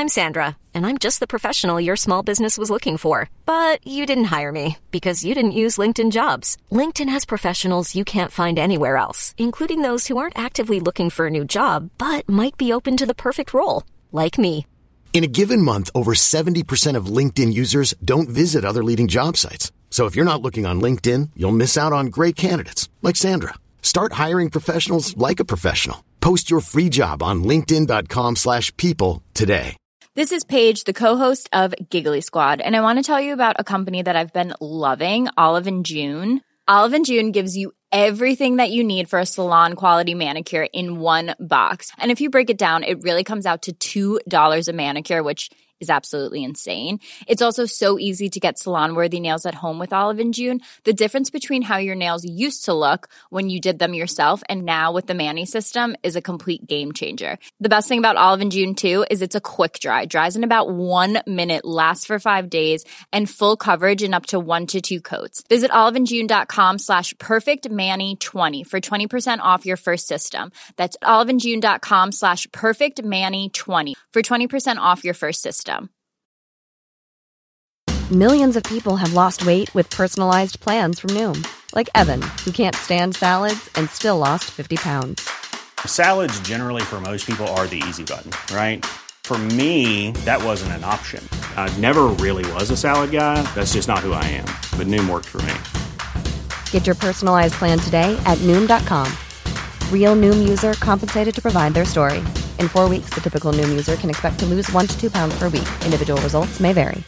I'm Sandra, and I'm just the professional your small business was looking for. But you didn't hire me because you didn't use LinkedIn Jobs. LinkedIn has professionals you can't find anywhere else, including those who aren't actively looking for a new job, but might be open to the perfect role, like me. In a given month, over 70% of LinkedIn users don't visit other leading job sites. So if you're not looking on LinkedIn, you'll miss out on great candidates like Sandra. Start hiring professionals like a professional. Post your free job on linkedin.com/people today. This is Paige, the co-host of Giggly Squad, and I want to tell you about a company that I've been loving, Olive & June. Olive & June gives you everything that you need for a salon-quality manicure in one box. And if you break it down, it really comes out to $2 a manicure, which is absolutely insane. It's also so easy to get salon-worthy nails at home with Olive & June. The difference between how your nails used to look when you did them yourself and now with the Mani system is a complete game changer. The best thing about Olive & June, too, is it's a quick dry. Dries in about 1 minute, lasts for 5 days, and full coverage in up to 1 to 2 coats. Visit oliveandjune.com/perfectmani20 for 20% off your first system. That's oliveandjune.com/perfectmani20 for 20% off your first system. Millions of people have lost weight with personalized plans from Noom. Like Evan, who can't stand salads and still lost 50 pounds. Salads generally for most people are the easy button, right? For me, that wasn't an option. I never really was a salad guy. That's just not who I am. But Noom worked for me. Get your personalized plan today at Noom.com. Real Noom user compensated to provide their story. In 4 weeks, the typical Noom user can expect to lose 1 to 2 pounds per week. Individual results may vary.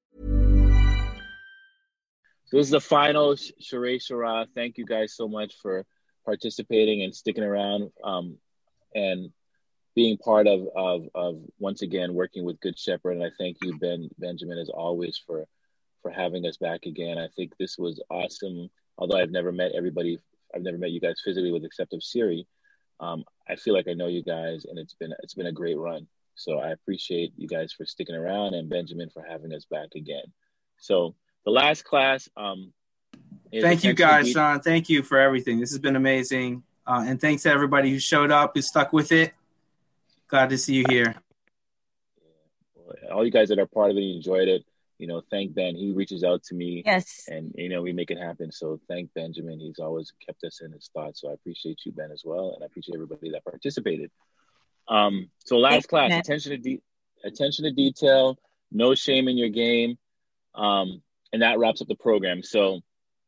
So this is the final Sheree Shara. Thank you guys so much for participating and sticking around and being part of once again working with Good Shepherd. And I thank you, Benjamin, as always, for having us back again. I think this was awesome. Although I've never met everybody, I've never met you guys physically with except of Siri. I feel like I know you guys, and it's been a great run. So I appreciate you guys for sticking around, and Benjamin for having us back again. So the last class. Thank you guys, Sean. Thank you for everything. This has been amazing. And thanks to everybody who showed up, who stuck with it. Glad to see you here. All you guys that are part of it, enjoyed it. Thank Ben. He reaches out to me. Yes. And, we make it happen. So thank Benjamin. He's always kept us in his thoughts. So I appreciate you, Ben, as well. And I appreciate everybody that participated. So last class, attention to detail, no shame in your game. And that wraps up the program. So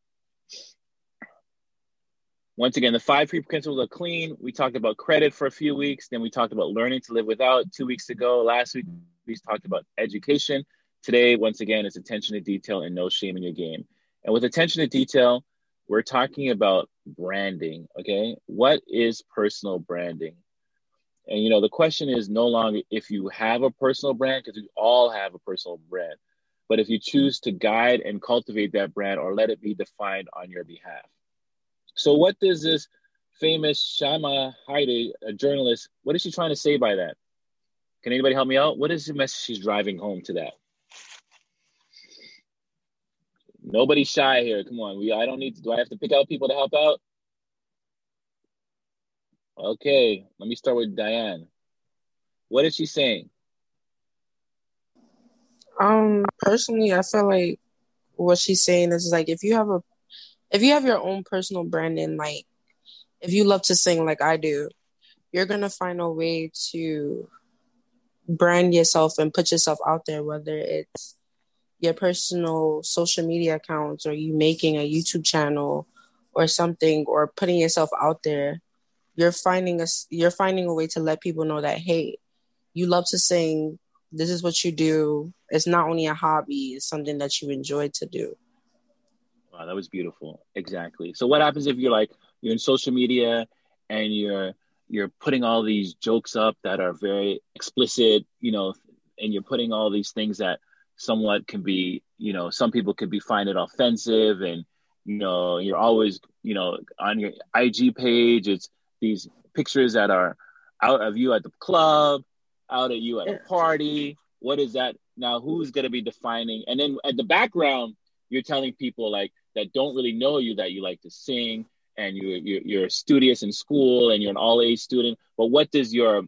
once again, the 5 free principles of clean. We talked about credit for a few weeks. Then we talked about learning to live without 2 weeks ago. Last week, we talked about education. Today, once again, it's attention to detail and no shame in your game. And with attention to detail, we're talking about branding, okay? What is personal branding? And, the question is no longer if you have a personal brand, because we all have a personal brand, but if you choose to guide and cultivate that brand or let it be defined on your behalf. So what does this famous Shama Haide, a journalist, what is she trying to say by that? Can anybody help me out? What is the message she's driving home to that? Nobody's shy here. Come on. Do I have to pick out people to help out? Okay. Let me start with Diane. What is she saying? Personally, I feel like what she's saying is like if you have your own personal brand and like if you love to sing like I do, you're gonna find a way to brand yourself and put yourself out there, whether it's your personal social media accounts or you making a YouTube channel or something or putting yourself out there. You're finding a way to let people know that, hey, you love to sing. This is what you do. It's not only a hobby, it's something that you enjoy to do. Wow, that was beautiful. Exactly. So what happens if you're in social media and you're putting all these jokes up that are very explicit, and you're putting all these things that somewhat can be, some people could be find it offensive and, you're always, on your IG page, it's these pictures that are out of you at the club, out of you at a party. What is that? Now, who's going to be defining? And then at the background, you're telling people that don't really know you that you like to sing and you're studious in school and you're an all-A student. But what does your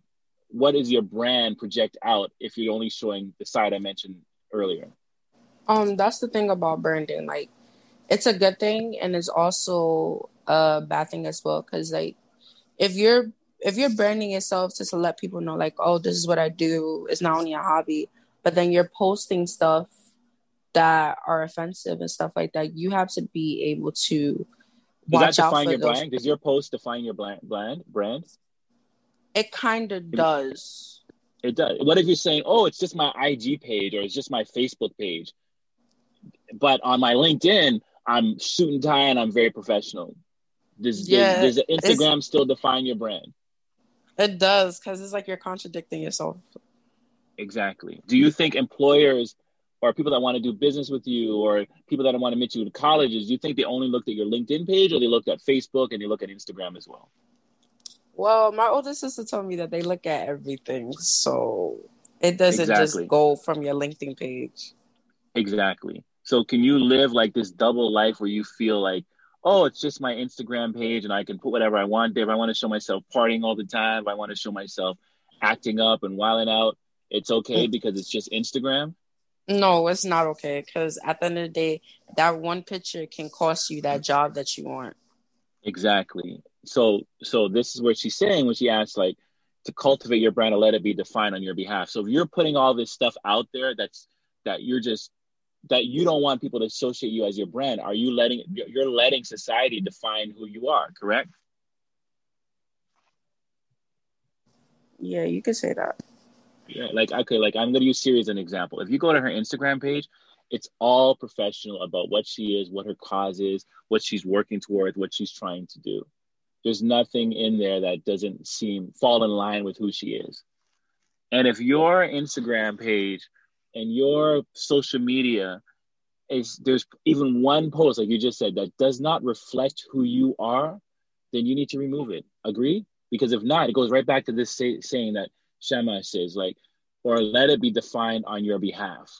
what is your brand project out if you're only showing the side I mentioned earlier? That's the thing about branding. Like, it's a good thing and it's also a bad thing as well. Because like, if you're branding yourself to let people know, like, oh, this is what I do, it's not only a hobby, but then you're posting stuff that are offensive and stuff like that, you have to be able to watch out for your those. brand? Does your post define your brand? It kind of does. It does. What if you're saying, oh, it's just my IG page or it's just my Facebook page, but on my LinkedIn, I'm suit and tie and I'm very professional. Does Instagram still define your brand? It does, because it's like you're contradicting yourself. Exactly. Do you think employers or people that want to do business with you or people that want to admit you to colleges, do you think they only looked at your LinkedIn page or they looked at Facebook and they look at Instagram as well? Well, my older sister told me that they look at everything. So it doesn't just go from your LinkedIn page. Exactly. So can you live like this double life where you feel like, oh, it's just my Instagram page and I can put whatever I want there. If I want to show myself partying all the time, if I want to show myself acting up and wilding out, it's okay because it's just Instagram? No, it's not okay, because at the end of the day, that one picture can cost you that job that you want. Exactly. So this is what she's saying when she asks, like, to cultivate your brand and let it be defined on your behalf. So if you're putting all this stuff out there that you don't want people to associate you as your brand, you're letting society define who you are, correct? Yeah, you could say that. Yeah, like, okay, like I'm going to use Siri as an example. If you go to her Instagram page, it's all professional about what she is, what her cause is, what she's working towards, what she's trying to do. There's nothing in there that doesn't fall in line with who she is. And if your Instagram page and your social media there's even one post, like you just said, that does not reflect who you are, then you need to remove it. Agree? Because if not, it goes right back to this saying that Shema says, like, or let it be defined on your behalf.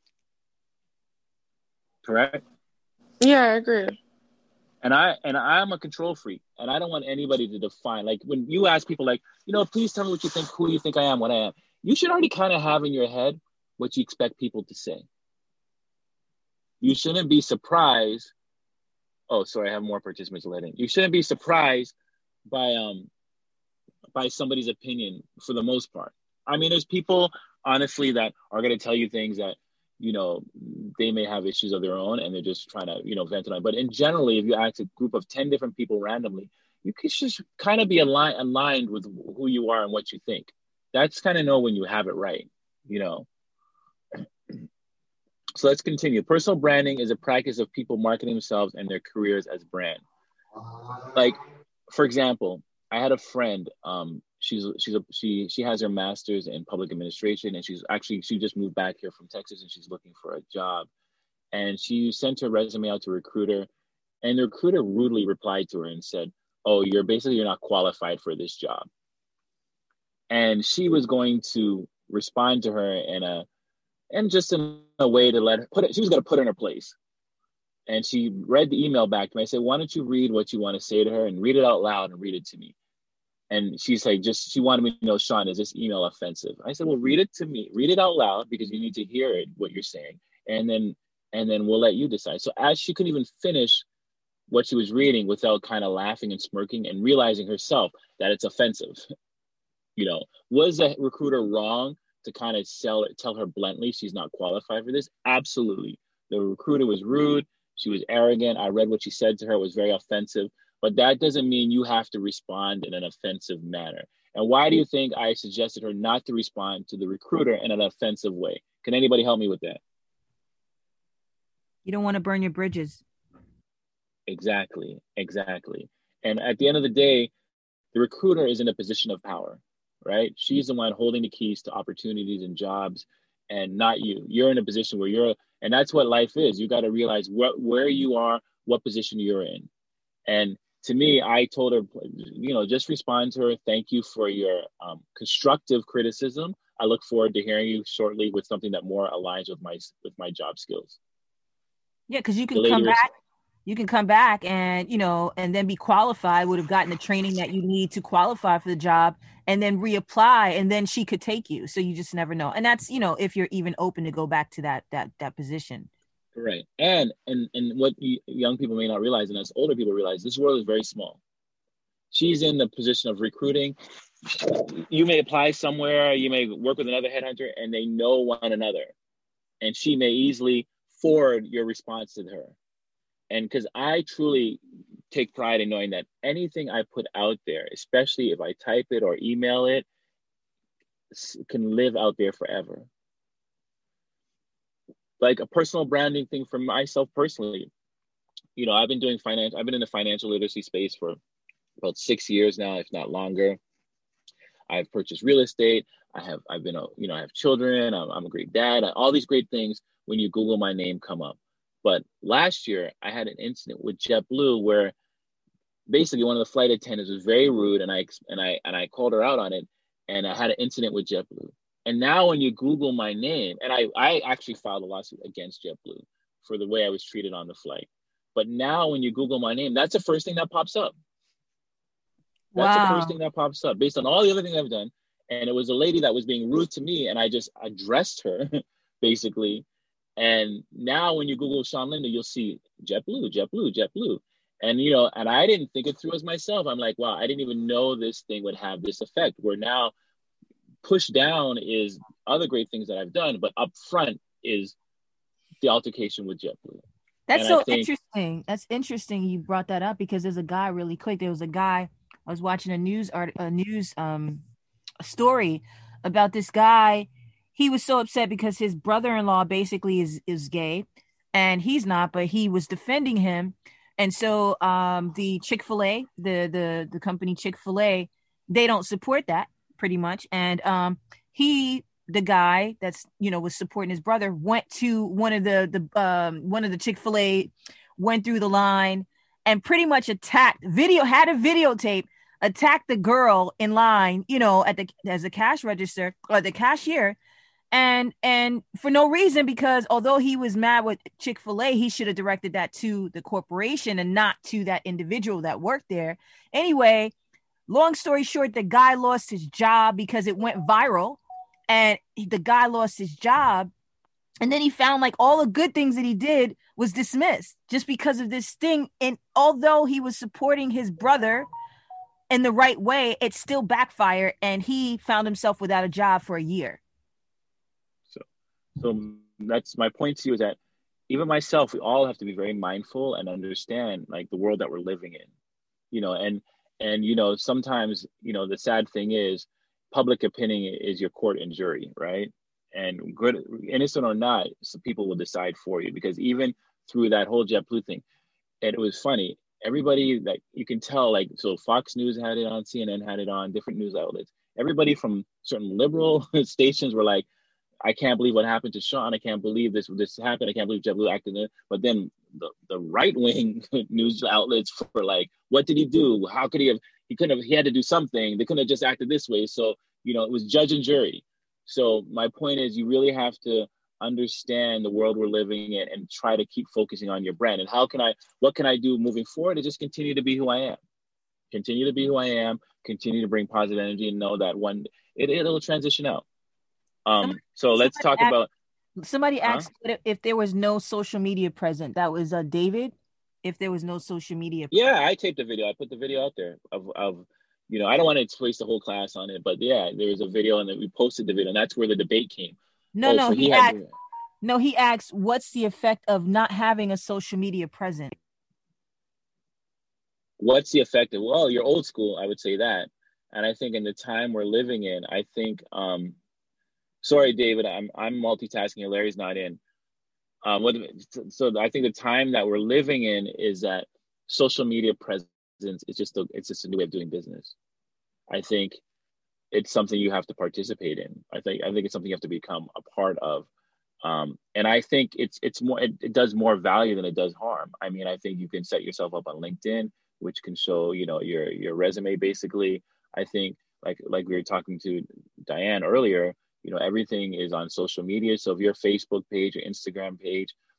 Correct? Yeah, I agree. And I'm a control freak, and I don't want anybody to define. Like when you ask people, like, please tell me what you think, who you think I am, what I am. You should already kind of have in your head what you expect people to say. You shouldn't be surprised. Oh, sorry, I have more participants letting. You shouldn't be surprised by somebody's opinion for the most part. I mean, there's people, honestly, that are going to tell you things that, they may have issues of their own and they're just trying to, vent it on. But in generally, if you ask a group of 10 different people randomly, you can just kind of be aligned with who you are and what you think. That's kind of know when you have it right, So let's continue. Personal branding is a practice of people marketing themselves and their careers as brand. Like, for example, I had a friend, she has her master's in public administration, and she just moved back here from Texas and she's looking for a job. And she sent her resume out to a recruiter, and the recruiter rudely replied to her and said, oh, you're not qualified for this job. And she was going to respond to her in a way to she was going to put her in her place. And she read the email back to me. I said, why don't you read what you want to say to her and read it out loud and read it to me? And she's like, she wanted me to know, Sean, is this email offensive? I said, well, read it to me. Read it out loud because you need to hear it, what you're saying. And then we'll let you decide. So as she couldn't even finish what she was reading without kind of laughing and smirking and realizing herself that it's offensive, was the recruiter wrong to kind of tell her bluntly she's not qualified for this? Absolutely. The recruiter was rude. She was arrogant. I read what she said to her. It was very offensive. But that doesn't mean you have to respond in an offensive manner. And why do you think I suggested her not to respond to the recruiter in an offensive way? Can anybody help me with that? You don't want to burn your bridges. Exactly. And at the end of the day, the recruiter is in a position of power, right? She's the one holding the keys to opportunities and jobs, and not you. You're in a position where and that's what life is. You got to realize where you are, what position you're in. And to me, I told her, just respond to her. Thank you for your constructive criticism. I look forward to hearing you shortly with something that more aligns with my job skills. Yeah, because you can come back. you can come back and, and then be qualified, would have gotten the training that you need to qualify for the job, and then reapply, and then she could take you. So you just never know. And that's, if you're even open to go back to that position. Right. And what young people may not realize, and as older people realize, this world is very small. She's in the position of recruiting. You may apply somewhere, you may work with another headhunter, and they know one another. And she may easily forward your response to her. And because I truly take pride in knowing that anything I put out there, especially if I type it or email it, can live out there forever. Like a personal branding thing for myself personally, I've been in the financial literacy space for about 6 years now, if not longer. I've purchased real estate. I have children. I'm a great dad. All these great things, when you Google my name, come up. But last year I had an incident with JetBlue where basically one of the flight attendants was very rude, and I called her out on it, and I had an incident with JetBlue. And now when you Google my name, and I actually filed a lawsuit against JetBlue for the way I was treated on the flight. But now when you Google my name, that's the first thing that pops up. That's the first thing that pops up based on all the other things I've done. And it was a lady that was being rude to me, and I just addressed her basically. And now when you Google Sean Linder, you'll see JetBlue. And, and I didn't think it through as myself. I'm like, wow, I didn't even know this thing would have this effect, where now push down is other great things that I've done, but up front is the altercation with JetBlue. That's interesting. That's interesting you brought that up, because there's a guy, really quick. There was a guy, I was watching a news story about this guy. He was so upset because his brother-in-law basically is gay, and he's not, but he was defending him. And so the Chick-fil-A, the company Chick-fil-A, they don't support that pretty much. And the guy that's, was supporting his brother, went to one of the Chick-fil-A, went through the line and pretty much had a videotape, attacked the girl in line, as a cash register or the cashier. And for no reason, because although he was mad with Chick-fil-A, he should have directed that to the corporation and not to that individual that worked there. Anyway, long story short, the guy lost his job because it went viral, and the guy lost his job. And then he found like all the good things that he did was dismissed just because of this thing. And although he was supporting his brother in the right way, it still backfired, and he found himself without a job for a year. So that's my point to you, is that even myself, we all have to be very mindful and understand like the world that we're living in, and sometimes, the sad thing is public opinion is your court and jury, right? And good, innocent or not, some people will decide for you, because even through that whole JetBlue thing, and it was funny, everybody that you can tell, like, so Fox News had it on, CNN had it on, different news outlets, everybody from certain liberal stations were like, I can't believe what happened to Sean. I can't believe this happened. I can't believe JetBlue acted in it. But then the right-wing news outlets were like, what did he do? How could he have, he had to do something. They couldn't have just acted this way. So, it was judge and jury. So my point is, you really have to understand the world we're living in and try to keep focusing on your brand. And what can I do moving forward to just continue to be who I am? Continue to be who I am, continue to bring positive energy, and know that it'll transition out. So let's talk about. Somebody asked if there was no social media present. That was David. If there was no social media. Yeah, I taped the video. I put the video out there of I don't want to waste the whole class on it, but yeah, there was a video, and then we posted the video, and that's where the debate came. He asked, what's the effect of not having a social media present? What's the effect of? Well, you're old school, I would say that, and I think in the time we're living in, I think. Sorry, David, I'm multitasking. Larry's not in. So I think the time that we're living in is that social media presence is just a new way of doing business. I think it's something you have to participate in. I think it's something you have to become a part of. And I think it's more. It does more value than it does harm. I mean, I think you can set yourself up on LinkedIn, which can show your resume basically. I think like we were talking to Diane earlier. Everything is on social media. So if your Facebook page or Instagram page,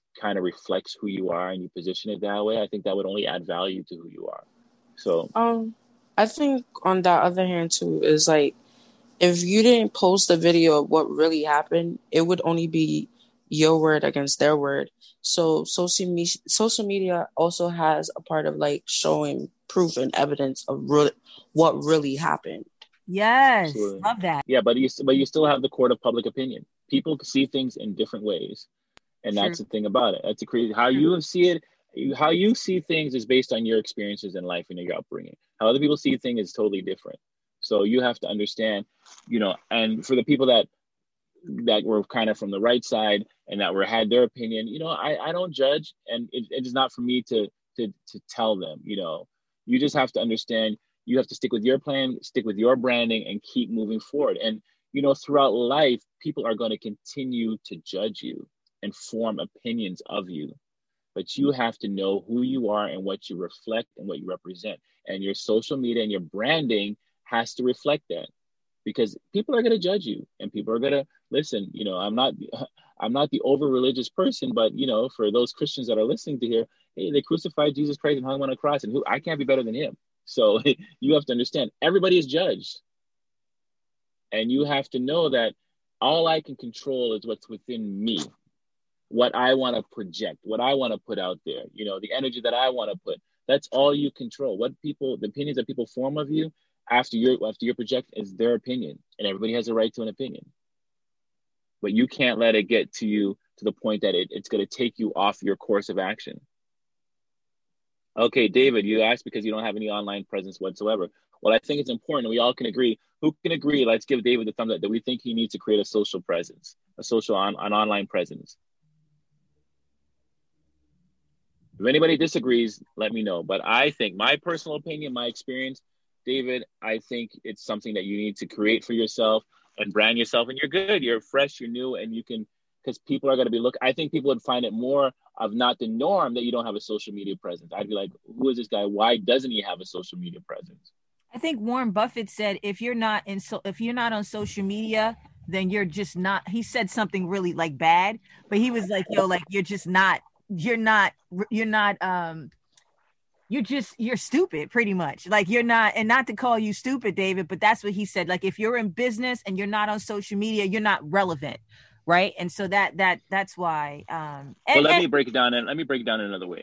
kind of reflects who you are and you position it that way, I think that would only add value to who you are. So I think on that other hand too is like, if you didn't post a video of what really happened, it would only be your word against their word. So social media also has a part of like showing proof and evidence of what really happened. Yes, absolutely. Love that. Yeah, but you still have the court of public opinion. People see things in different ways, and that's the thing about it. That's how you see it. How you see things is based on your experiences in life and your upbringing. How other people see things is totally different. So you have to understand, and for the people that were kind of from the right side and that had their opinion, I don't judge, and it is not for me to tell them. You just have to understand. You have to stick with your plan, stick with your branding, and keep moving forward. And throughout life, people are going to continue to judge you and form opinions of you. But you have to know who you are and what you reflect and what you represent. And your social media and your branding has to reflect that, because people are going to judge you and people are going to listen. I'm not the over religious person, but for those Christians that are listening to here, hey, they crucified Jesus Christ and hung him on a cross, and I can't be better than him. So you have to understand, everybody is judged. And you have to know that all I can control is what's within me, what I want to project, what I want to put out there, the energy that I want to put. That's all you control. The opinions that people form of you after your project is their opinion, and everybody has a right to an opinion. But you can't let it get to you to the point that it's going to take you off your course of action. Okay, David, you asked because you don't have any online presence whatsoever. Well, I think it's important. We all can agree. Who can agree? Let's give David the thumbs up that we think he needs to create a social presence, an online presence. If anybody disagrees, let me know. But I think, my personal opinion, my experience, David, I think it's something that you need to create for yourself and brand yourself. And you're good. You're fresh. You're new. And you can, because people are going to be I think people would find it more of not the norm that you don't have a social media presence. I'd be like, who is this guy? Why doesn't he have a social media presence? I think Warren Buffett said, if you're not on social media, then you're just not. He said something really like bad, but he was like, you're just not. You're stupid, pretty much. Like, you're not, and not to call you stupid, David, but that's what he said. Like, if you're in business and you're not on social media, you're not relevant. Right. And so that's why. Let me break it down another way.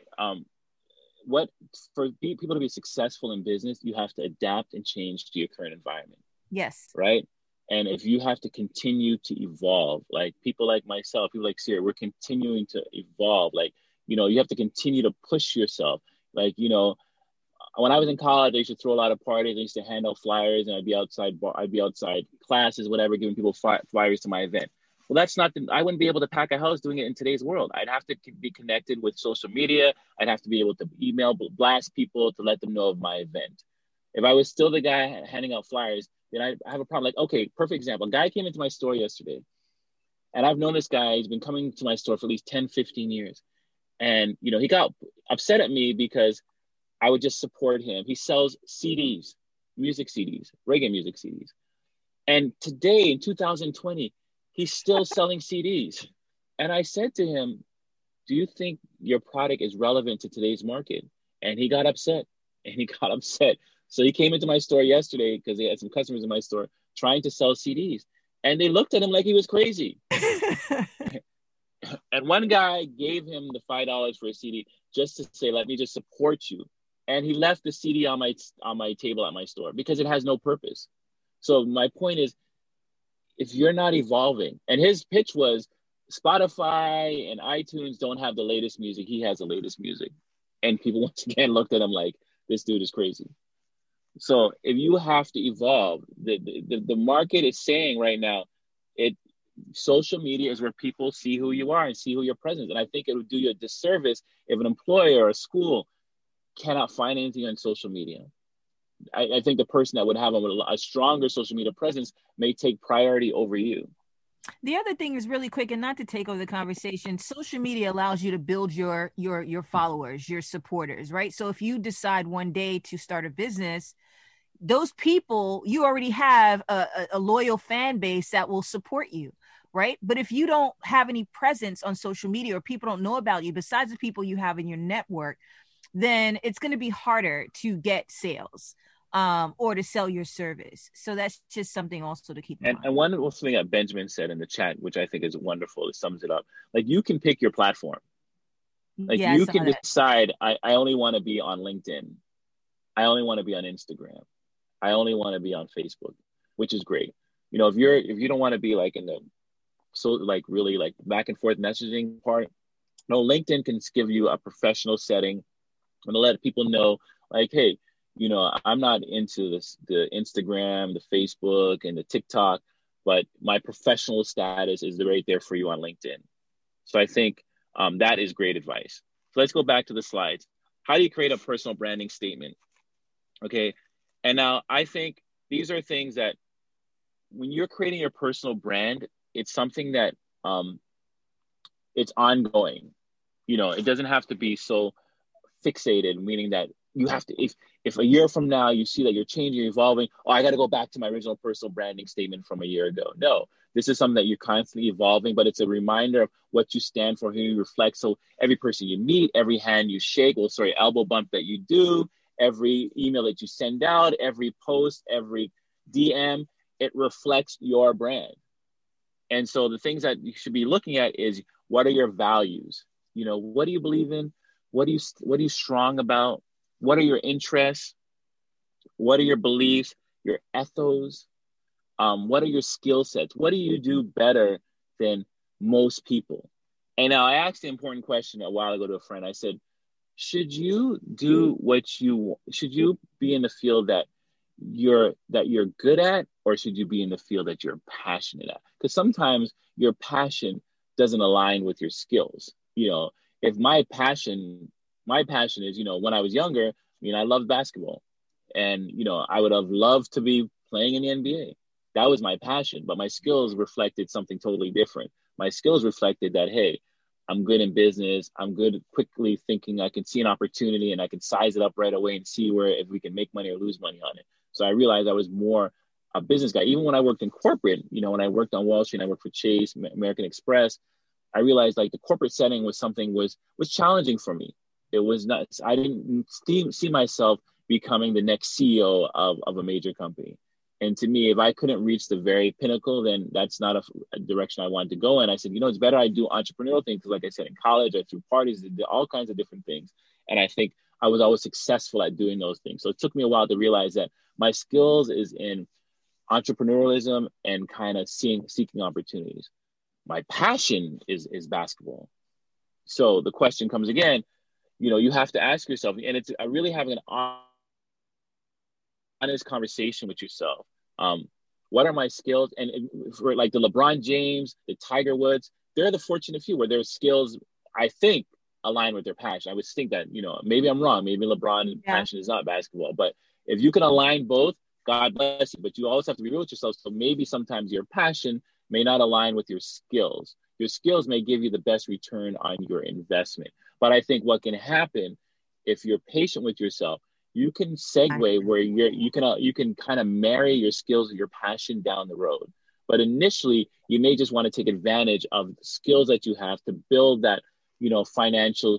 For people to be successful in business, you have to adapt and change to your current environment. Yes. Right. And if you have to continue to evolve, like people like myself, people like Sierra, we're continuing to evolve. Like, you have to continue to push yourself. Like, when I was in college, I used to throw a lot of parties. I used to hand out flyers, and I'd be outside classes, whatever, giving people flyers to my event. Well, that's not, I wouldn't be able to pack a house doing it in today's world. I'd have to be connected with social media. I'd have to be able to email, blast people to let them know of my event. If I was still the guy handing out flyers, then I have a problem. Like, okay, perfect example. A guy came into my store yesterday, and I've known this guy. He's been coming to my store for at least 10, 15 years. And, he got upset at me because I would just support him. He sells CDs, music CDs, reggae music CDs. And today in 2020, he's still selling CDs. And I said to him, do you think your product is relevant to today's market? And he got upset. So he came into my store yesterday because they had some customers in my store trying to sell CDs. And they looked at him like he was crazy. And one guy gave him the $5 for a CD just to say, let me just support you. And he left the CD on my table at my store because it has no purpose. So my point is, if you're not evolving, and his pitch was Spotify and iTunes don't have the latest music. He has the latest music. And people once again looked at him like, this dude is crazy. So if you have to evolve, the market is saying right now, social media is where people see who you are and see who you're present. And I think it would do you a disservice if an employer or a school cannot find anything on social media. I think the person that would have a stronger social media presence may take priority over you. The other thing is really quick, and not to take over the conversation, social media allows you to build your followers, your supporters, right? So if you decide one day to start a business, those people, you already have a loyal fan base that will support you, right? But if you don't have any presence on social media or people don't know about you besides the people you have in your network, then it's going to be harder to get sales or to sell your service. So that's just something also to keep in mind. And one thing that Benjamin said in the chat, which I think is wonderful, it sums it up. Like, you can pick your platform. Like, you can decide, I only want to be on LinkedIn. I only want to be on Instagram. I only want to be on Facebook, which is great. You know, if you don't want to be like in the, so like really like back and forth messaging part, no, LinkedIn can give you a professional setting and to let people know, like, hey, you know, I'm not into this, the Instagram, the Facebook, and the TikTok, but my professional status is right there for you on LinkedIn. So I think that is great advice. So let's go back to the slides. How do you create a personal branding statement? Okay. And now I think these are things that when you're creating your personal brand, it's something that it's ongoing. You know, it doesn't have to be so fixated, meaning that you have to, if a year from now you see that you're changing, you're evolving, oh, I got to go back to my original personal branding statement from a year ago. No, this is something that you're constantly evolving, but it's a reminder of what you stand for, who you reflect. So every person you meet, every hand you shake, elbow bump that you do, every email that you send out, every post, every DM, it reflects your brand. And so the things that you should be looking at is, what are your values? You know, what do you believe in? What are you strong about? What are your interests? What are your beliefs, your ethos? What are your skill sets? What do you do better than most people? And now I asked the important question a while ago to a friend. I said, should you be in the field that you're good at, or should you be in the field that you're passionate at? Because sometimes your passion doesn't align with your skills. You know, if my passion is, you know, when I was younger, I mean, I loved basketball, and, you know, I would have loved to be playing in the NBA. That was my passion, but my skills reflected something totally different. My skills reflected that, hey, I'm good in business. I'm good at quickly thinking. I can see an opportunity and I can size it up right away and see where, if we can make money or lose money on it. So I realized I was more a business guy. Even when I worked in corporate, you know, when I worked on Wall Street, I worked for Chase, American Express, I realized like the corporate setting was challenging for me. It was not, I didn't see myself becoming the next CEO of a major company. And to me, if I couldn't reach the very pinnacle, then that's not a direction I wanted to go in. I said, you know, it's better I do entrepreneurial things. Because like I said, in college, I threw parties, did all kinds of different things. And I think I was always successful at doing those things. So it took me a while to realize that my skills is in entrepreneurialism and kind of seeking opportunities. My passion is basketball. So the question comes again, you know, you have to ask yourself, and it's really having an honest conversation with yourself. What are my skills? And for like the LeBron James, the Tiger Woods, they're the fortunate few where their skills, I think, align with their passion. I would think that, you know, maybe I'm wrong. Maybe LeBron's passion is not basketball. But if you can align both, God bless you. But you always have to be real with yourself. So maybe sometimes your passion may not align with your skills. Your skills may give you the best return on your investment. But I think what can happen if you're patient with yourself, you can segue where you can kind of marry your skills with your passion down the road. But initially, you may just want to take advantage of the skills that you have to build that, you know, financial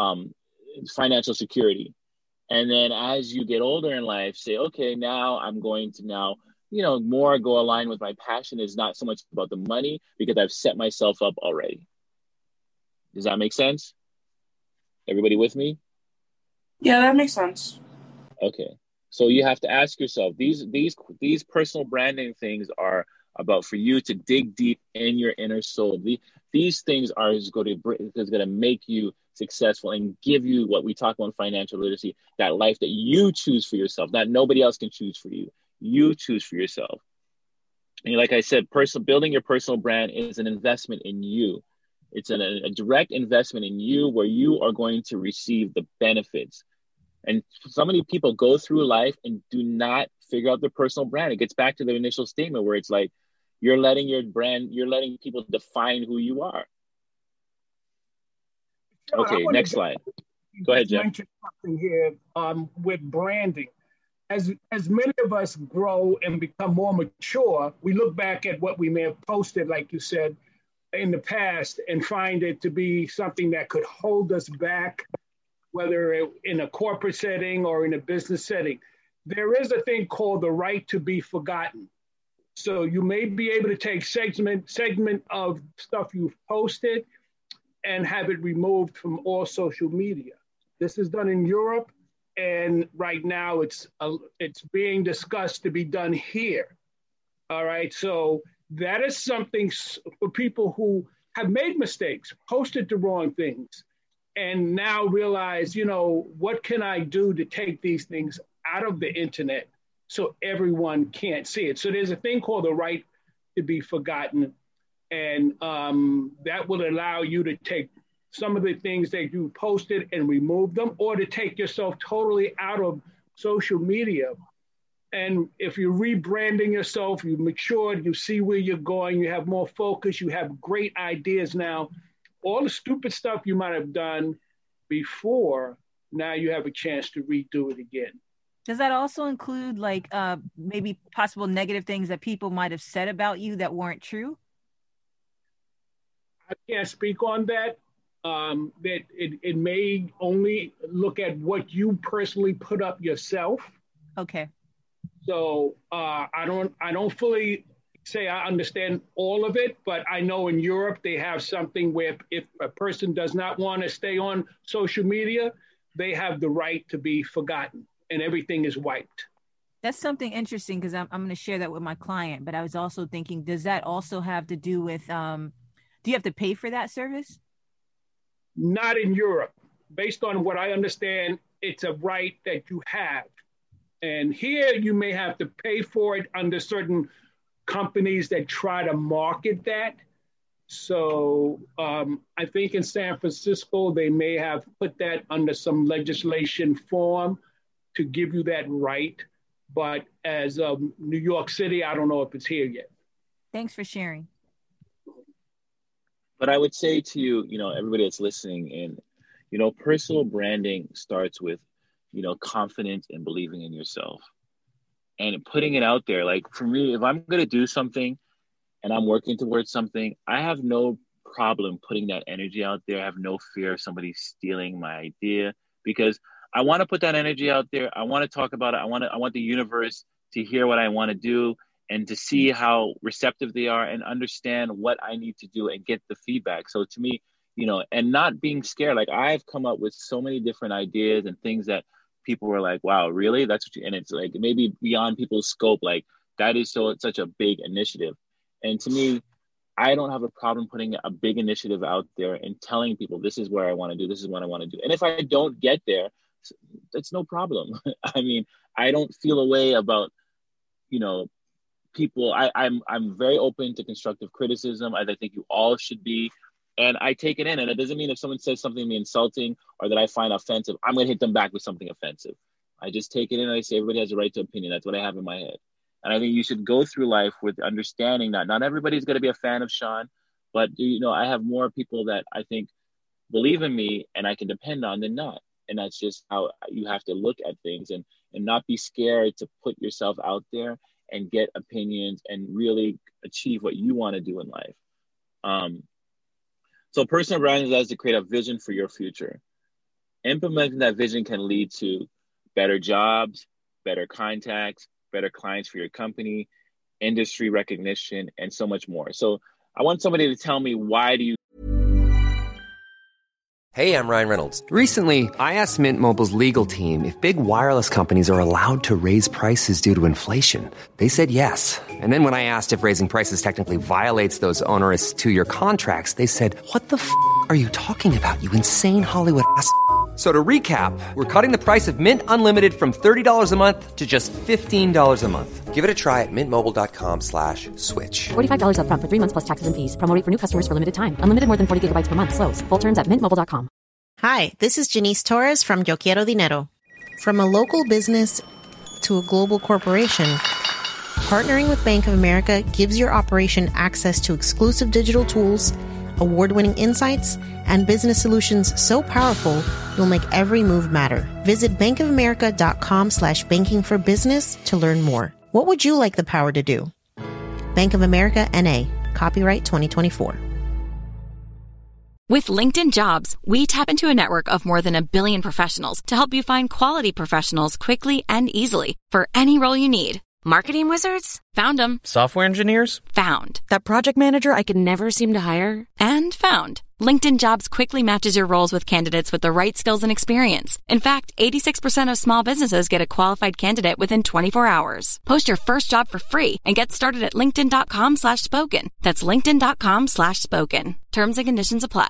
security. And then as you get older in life, say, okay, now I'm going to you know, more go align with my passion. Is not so much about the money because I've set myself up already. Does that make sense? Everybody with me? Yeah, that makes sense. Okay. So you have to ask yourself, these personal branding things are about for you to dig deep in your inner soul. These things are going to make you successful and give you what we talk about in financial literacy, that life that you choose for yourself, that nobody else can choose for you. You choose for yourself. And like I said, building your personal brand is an investment in you. It's a direct investment in you where you are going to receive the benefits. And so many people go through life and do not figure out their personal brand. It gets back to the initial statement where it's like, you're letting people define who you are. Okay, next slide. Go ahead, Jeff. Mention something here with branding. as many of us grow and become more mature, we look back at what we may have posted, like you said, in the past, and find it to be something that could hold us back, whether in a corporate setting or in a business setting. There is a thing called the right to be forgotten. So you may be able to take segment of stuff you've posted and have it removed from all social media. This is done in Europe, and right now it's being discussed to be done here. All right, so that is something for people who have made mistakes, posted the wrong things, and now realize, what can I do to take these things out of the internet so everyone can't see it? So there's a thing called the right to be forgotten, and that will allow you to take some of the things that you posted and remove them, or to take yourself totally out of social media. And if you're rebranding yourself, you've matured, you see where you're going, you have more focus, you have great ideas now. All the stupid stuff you might have done before, now you have a chance to redo it again. Does that also include maybe possible negative things that people might have said about you that weren't true? I can't speak on that. That it may only look at what you personally put up yourself. Okay. So I don't fully say I understand all of it, but I know in Europe they have something where if a person does not want to stay on social media, they have the right to be forgotten and everything is wiped. That's something interesting because I'm going to share that with my client. But I was also thinking, does that also have to do with, do you have to pay for that service? Not in Europe. Based on what I understand, it's a right that you have. And here you may have to pay for it under certain companies that try to market that. So I think in San Francisco, they may have put that under some legislation form to give you that right. But as of New York City, I don't know if it's here yet. Thanks for sharing. But I would say to you, everybody that's listening in, personal branding starts with, confidence and believing in yourself and putting it out there. Like for me, if I'm going to do something and I'm working towards something, I have no problem putting that energy out there. I have no fear of somebody stealing my idea because I want to put that energy out there. I want to talk about it. I want the universe to hear what I want to do and to see how receptive they are and understand what I need to do and get the feedback. So to me, and not being scared, like I've come up with so many different ideas and things that people were like, wow, really? That's what and it's like maybe beyond people's scope, like that is such a big initiative. And to me, I don't have a problem putting a big initiative out there and telling people, this is where I want to do, this is what I want to do. And if I don't get there, that's no problem. I mean, I don't feel a way about, people. I'm very open to constructive criticism. I think you all should be. And I take it in. And it doesn't mean if someone says something to me insulting or that I find offensive, I'm going to hit them back with something offensive. I just take it in and I say, everybody has a right to opinion. That's what I have in my head. And I think you should go through life with understanding that not everybody's going to be a fan of Sean, but, I have more people that I think believe in me and I can depend on than not. And that's just how you have to look at things and not be scared to put yourself out there and get opinions and really achieve what you want to do in life. So personal branding is to create a vision for your future. Implementing that vision can lead to better jobs, better contacts, better clients for your company, industry recognition, and so much more. So I want somebody to tell me, why do you? Hey, I'm Ryan Reynolds. Recently, I asked Mint Mobile's legal team if big wireless companies are allowed to raise prices due to inflation. They said yes. And then when I asked if raising prices technically violates those onerous 2-year contracts, they said, what the f*** are you talking about, you insane Hollywood ass f- So to recap, we're cutting the price of Mint Unlimited from $30 a month to just $15 a month. Give it a try at mintmobile.com/switch. $45 up front for 3 months plus taxes and fees. Promo rate for new customers for limited time. Unlimited more than 40 gigabytes per month. Slows full terms at mintmobile.com. Hi, this is Janice Torres from Yo Quiero Dinero. From a local business to a global corporation, partnering with Bank of America gives your operation access to exclusive digital tools, award-winning insights, and business solutions so powerful, you'll make every move matter. Visit bankofamerica.com/banking for business to learn more. What would you like the power to do? Bank of America, N.A., copyright 2024. With LinkedIn Jobs, we tap into a network of more than 1 billion professionals to help you find quality professionals quickly and easily for any role you need. Marketing wizards? Found them. Software engineers? Found. That project manager I could never seem to hire? And found. LinkedIn Jobs quickly matches your roles with candidates with the right skills and experience. In fact, 86% of small businesses get a qualified candidate within 24 hours. Post your first job for free and get started at linkedin.com/spoken. That's linkedin.com/spoken. Terms and conditions apply.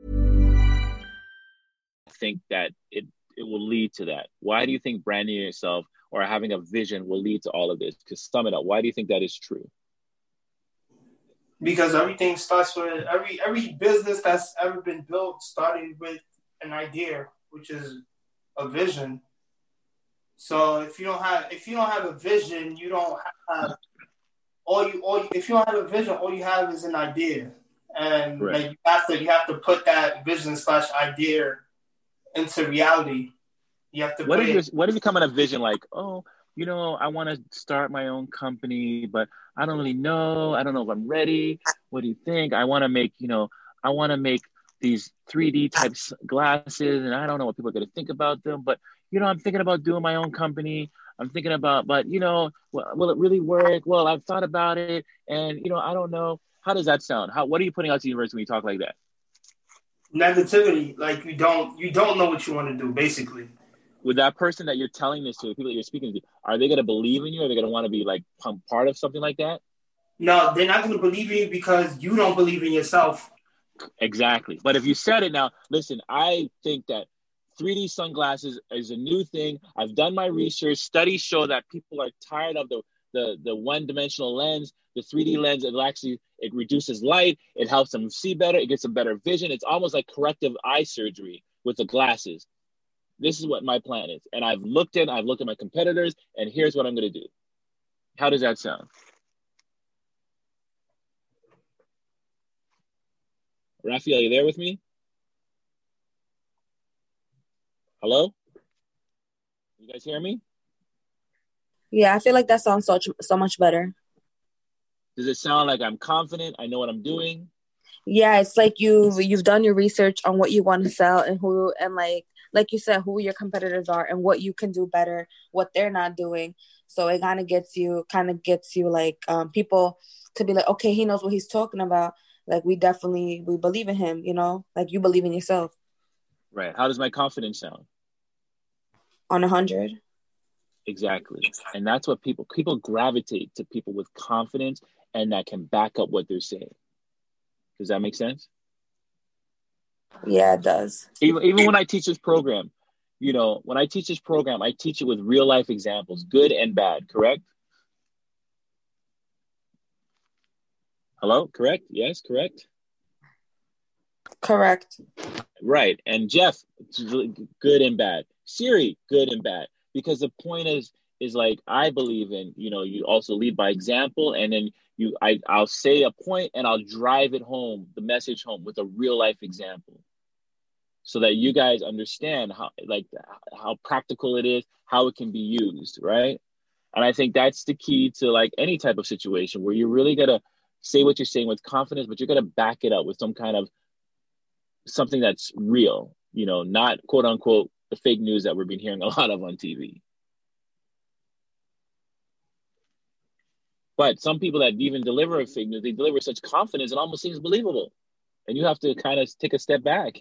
I think that it will lead to that. Why do you think branding yourself or having a vision will lead to all of this? To sum it up, why do you think that is true? Because everything starts with every business that's ever been built started with an idea, which is a vision. So if you don't have a vision, you don't have if you don't have a vision, all you have is an idea. And right. you have to put that vision/idea into reality. You have to. What is becoming a vision like? Oh, I want to start my own company, but I don't really know. I don't know if I'm ready. What do you think? I want to make these 3D type glasses, and I don't know what people are going to think about them. But I'm thinking about doing my own company. I'm thinking about, but will it really work? Well, I've thought about it, and I don't know. How does that sound? What are you putting out to the universe when you talk like that? Negativity, like you don't know what you want to do, basically. With that person that you're telling this to, the people that you're speaking to, are they going to believe in you? Are they going to want to be like part of something like that? No, they're not going to believe in you because you don't believe in yourself. Exactly. But if you said it now, listen, I think that 3D sunglasses is a new thing. I've done my research. Studies show that people are tired of the one-dimensional lens. The 3D lens, it reduces light. It helps them see better. It gets a better vision. It's almost like corrective eye surgery with the glasses. This is what my plan is. And I've looked at my competitors, and here's what I'm going to do. How does that sound? Raphael, are you there with me? Hello? You guys hear me? Yeah, I feel like that sounds so much better. Does it sound like I'm confident? I know what I'm doing? Yeah, it's like you've done your research on what you want to sell and who, and like you said, who your competitors are and what you can do better, what they're not doing. So it kind of gets you like people to be like, okay, he knows what he's talking about. Like we believe in him, like you believe in yourself. Right. How does my confidence sound? On 100. Exactly. And that's what people gravitate to, people with confidence and that can back up what they're saying. Does that make sense? Yeah, it does. Even when I teach this program, I teach it with real life examples, good and bad, correct? Hello, correct? Yes, correct? Correct. Right. And Jeff, good and bad. Siri, good and bad. Because the point is like, I believe in, you also lead by example, and then I'll say a point and I'll drive it home, the message home with a real life example, so that you guys understand how practical it is, how it can be used, right? And I think that's the key to like any type of situation where you're really gonna say what you're saying with confidence, but you're gonna back it up with some kind of something that's real, not quote unquote the fake news that we've been hearing a lot of on TV. But some people that even deliver a fake news, they deliver such confidence, it almost seems believable. And you have to kind of take a step back.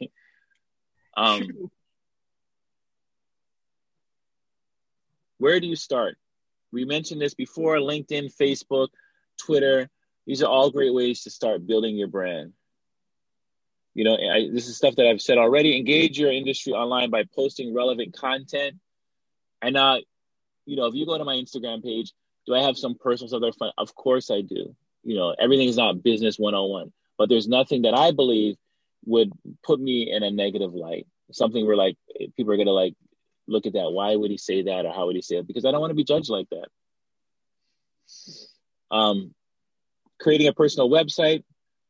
Where do you start? We mentioned this before: LinkedIn, Facebook, Twitter. These are all great ways to start building your brand. This is stuff that I've said already. Engage your industry online by posting relevant content. And if you go to my Instagram page, do I have some personal stuff that's fun? Of course I do. Everything is not business 101, but there's nothing that I believe would put me in a negative light. Something where like people are going to like look at that. Why would he say that? Or how would he say it? Because I don't want to be judged like that. Creating a personal website.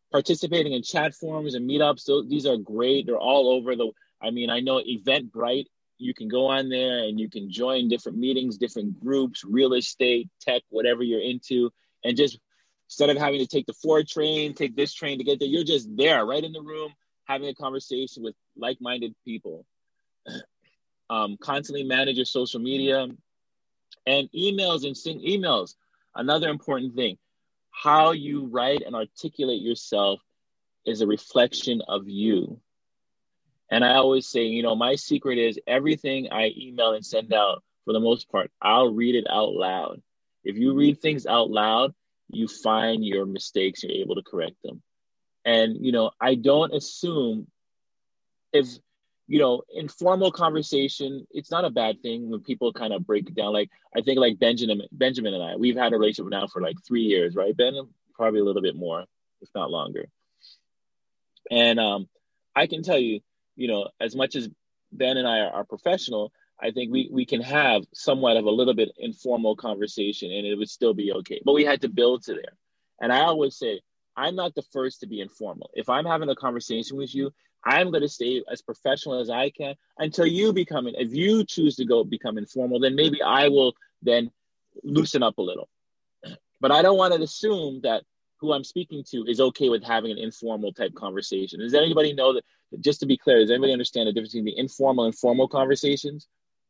participating in chat forums and meetups. So these are great. They're all over I know Eventbrite, you can go on there and you can join different meetings, different groups, real estate, tech, whatever you're into. And just instead of having to take the 4 train, take this train to get there, you're just there right in the room, having a conversation with like-minded people. Constantly manage your social media and emails and send emails. Another important thing, how you write and articulate yourself is a reflection of you. And I always say, my secret is everything I email and send out, for the most part, I'll read it out loud. If you read things out loud, you find your mistakes, you're able to correct them. And, I don't assume if, informal conversation, it's not a bad thing when people kind of break it down. Like, I think like Benjamin and I, we've had a relationship now for like 3 years, right, Ben? Probably a little bit more, if not longer. And I can tell you, as much as Ben and I are professional, I think we can have somewhat of a little bit informal conversation and it would still be okay. But we had to build to there. And I always say, I'm not the first to be informal. If I'm having a conversation with you, I'm going to stay as professional as I can until you if you choose to become informal, then maybe I will then loosen up a little. But I don't want to assume that who I'm speaking to is okay with having an informal type conversation. Does anybody know that, just to be clear, does anybody understand the difference between the informal and formal conversations?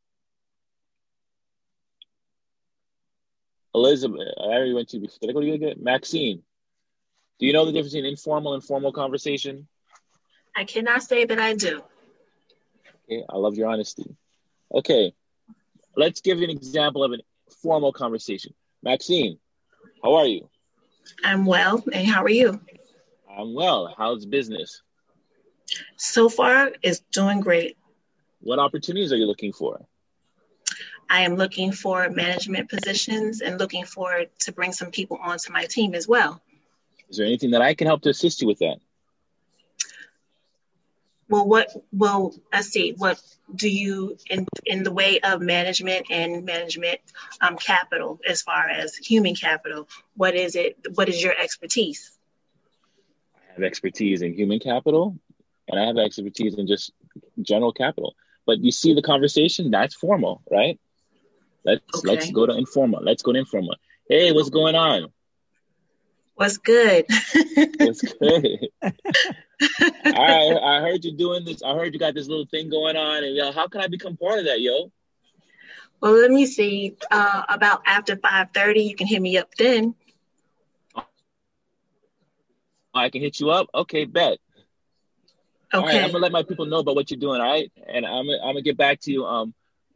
Elizabeth, I already went to before. Did I go to you again? Maxine, do you know the difference between informal and formal conversation? I cannot say that I do. Okay, I love your honesty. Okay, let's give you an example of a formal conversation. Maxine, how are you? I'm well, and how are you? I'm well. How's business? So far, it's doing great. What opportunities are you looking for? I am looking for management positions and looking to bring some people onto my team as well. Is there anything that I can help to assist you with that? Let's see. What do you, in the way of management and management capital, as far as human capital, what is your expertise? I have expertise in human capital and I have expertise in just general capital. But you see the conversation, that's formal, right? Let's go to informal. Hey, what's going on? What's good? What's good? I heard you doing this. I heard you got this little thing going on. And how can I become part of that, yo? Well, let me see. About after 5:30, you can hit me up then. I can hit you up? Okay, bet. Okay. All right, I'm going to let my people know about what you're doing, all right? And I'm going to get back to you. I'll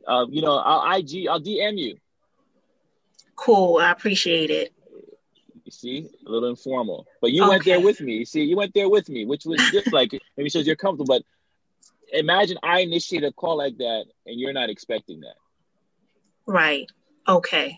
DM you. Cool. I appreciate it. You see, a little informal, but you went there with me. You see, you went there with me, which was just like, maybe shows you're comfortable, but imagine I initiate a call like that and you're not expecting that. Right. Okay.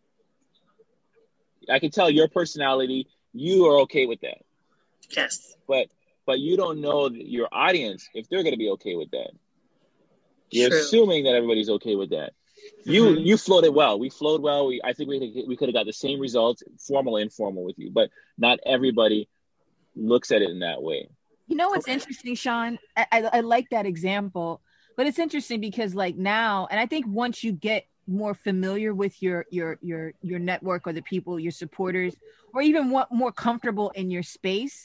I can tell your personality, you are okay with that. Yes. But you don't know your audience, if they're going to be okay with that. You're assuming that everybody's okay with that. You floated well. We flowed well. I think we could have got the same results, formal and informal with you, but not everybody looks at it in that way. You know what's interesting, Sean? I like that example, but it's interesting because like now, and I think once you get more familiar with your network or the people, your supporters, or even more comfortable in your space,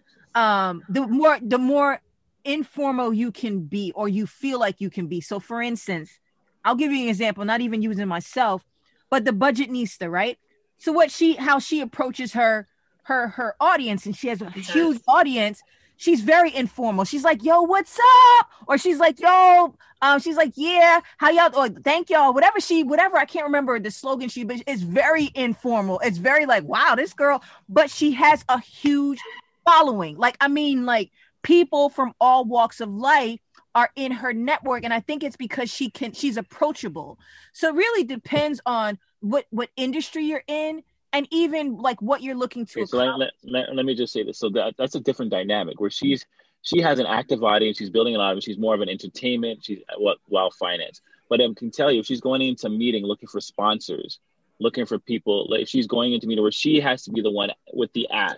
the more informal you can be, or you feel like you can be. So for instance, I'll give you an example, not even using myself, but the Budgetnista, right? So how she approaches her audience, and she has a huge audience. She's very informal. She's like, yo, what's up? Or she's like, yo, she's like, yeah, how y'all, or thank y'all, whatever, I can't remember the slogan but it's very informal. It's very like, wow, this girl, but she has a huge following. Like, people from all walks of life are in her network. And I think it's because she's approachable. So it really depends on what industry you're in, and even like what you're looking to. So let me just say this. So that's a different dynamic where she has an active audience. She's building an audience. She's more of an entertainment. She's well financed. But I can tell you, if she's going into a meeting looking for sponsors, looking for people, if she's going into a meeting where she has to be the one with the ask,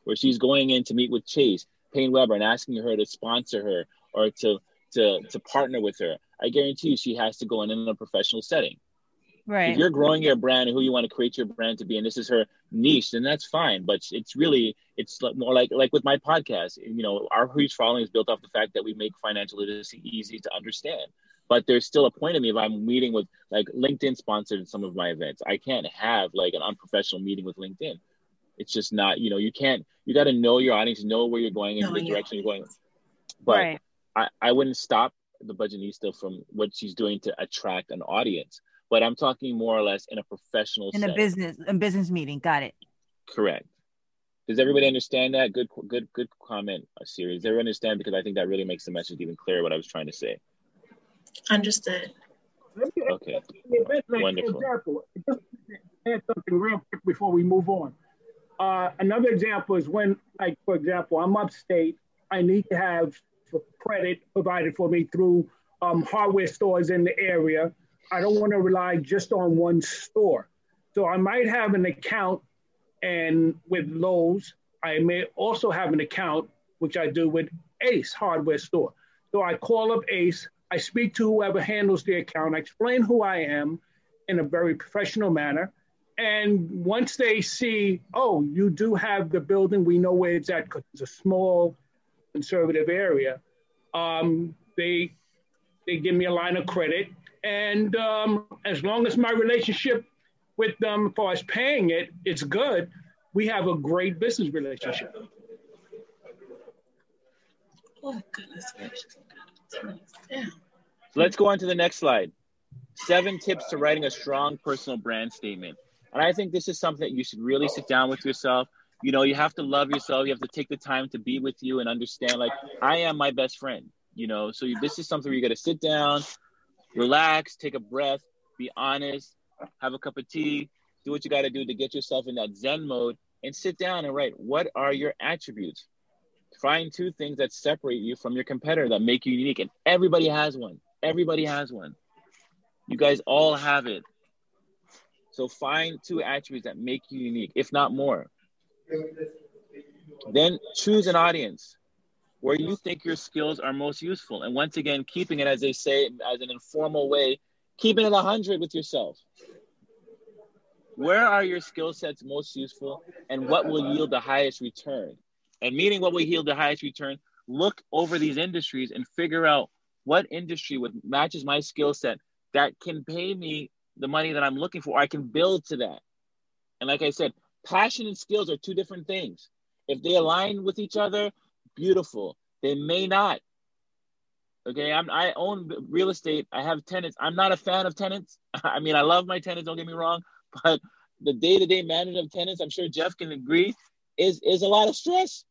where she's going in to meet with Chase, Payne Weber, and asking her to sponsor her or to partner with her, I guarantee you she has to go in a professional setting. Right. If you're growing your brand and who you want to create your brand to be, and this is her niche, then that's fine. But it's more like with my podcast, you know, our huge following is built off the fact that we make financial literacy easy to understand. But there's still a point of me if I'm meeting with, like, LinkedIn sponsored some of my events. I can't have like an unprofessional meeting with LinkedIn. It's just not, you know, you got to know your audience, know where you're going and the direction you're going. But I wouldn't stop the Budgetnista from what she's doing to attract an audience. But I'm talking more or less in a professional setting. A business meeting. Got it. Correct. Does everybody understand that? Good comment, series. Everyone understand? Because I think that really makes the message even clearer what I was trying to say. Understood. Okay. Wonderful. Example, just add something real quick before we move on. Another example is when, like, for example, I'm upstate. I need to have credit provided for me through hardware stores in the area. I don't want to rely just on one store. So I might have an account and with Lowe's. I may also have an account, which I do with Ace hardware store. So I call up Ace. I speak to whoever handles the account. I explain who I am in a very professional manner. And once they see, oh, you do have the building, we know where it's at because it's a small conservative area. They give me a line of credit. And as long as my relationship with them, as far as paying it, it's good, we have a great business relationship. Oh, goodness gracious. Yeah. So let's go on to the next slide. 7 tips to writing a strong personal brand statement. And I think this is something that you should really sit down with yourself. You know, you have to love yourself. You have to take the time to be with you and understand, like, I am my best friend, you know? So this is something where you got to sit down, relax, take a breath, be honest, have a cup of tea, do what you got to do to get yourself in that Zen mode, and sit down and write, what are your attributes? Find 2 things that separate you from your competitor, that make you unique. And everybody has one. Everybody has one. You guys all have it. So find 2 attributes that make you unique, if not more. Then choose an audience where you think your skills are most useful. And once again, keeping it, as they say, as an informal way, keeping it 100 with yourself. Where are your skill sets most useful, and what will yield the highest return? And meaning what will yield the highest return, look over these industries and figure out what industry matches my skill set that can pay me the money that I'm looking for. I can build to that. And like I said, passion and skills are 2 different things. If they align with each other, beautiful. They may not. Okay, I own real estate. I have tenants. I'm not a fan of tenants. I mean, I love my tenants, don't get me wrong, but the day-to-day management of tenants, I'm sure Jeff can agree, is a lot of stress.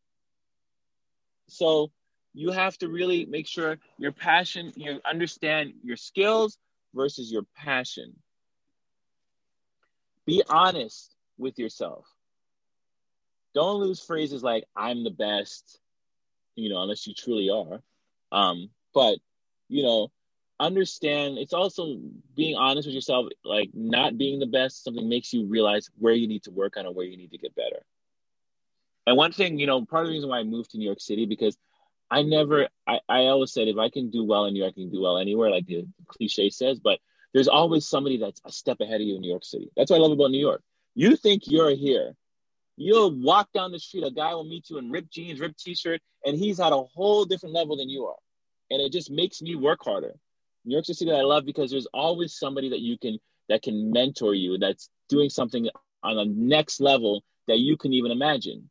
So you have to really make sure your passion, you understand your skills versus your passion. Be honest with yourself. Don't lose phrases like, I'm the best, you know, unless you truly are. But, you know, understand it's also being honest with yourself, like not being the best, something makes you realize where you need to work on and where you need to get better. And one thing, you know, part of the reason why I moved to New York City, because I always said, if I can do well in New York, I can do well anywhere, like the cliche says, but there's always somebody that's a step ahead of you in New York City. That's what I love about New York. You think you're here. You'll walk down the street, a guy will meet you in ripped jeans, ripped t-shirt, and he's at a whole different level than you are. And it just makes me work harder. New York's a city that I love because there's always somebody that can mentor you, that's doing something on the next level that you can even imagine.